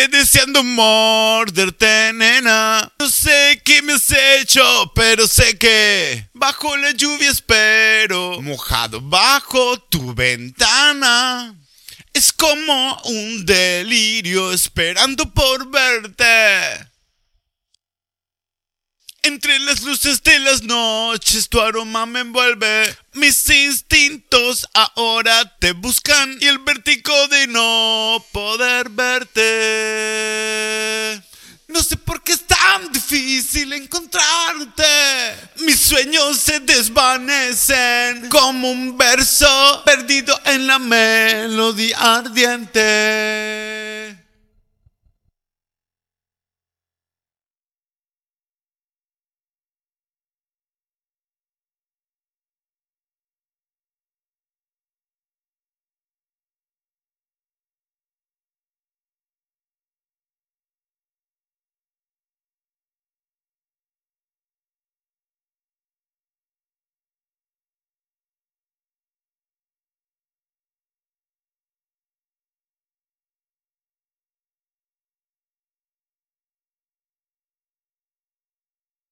Siempre deseando morderte, nena. No sé qué me has hecho, pero sé que bajo la lluvia espero, mojado bajo tu ventana. Es como un delirio esperando por verte. Entre las luces de las noches tu aroma me envuelve. Mis instintos ahora te buscan y el vértigo de no poder verte. No sé por qué es tan difícil encontrarte. Mis sueños se desvanecen como un verso perdido en la melodía ardiente.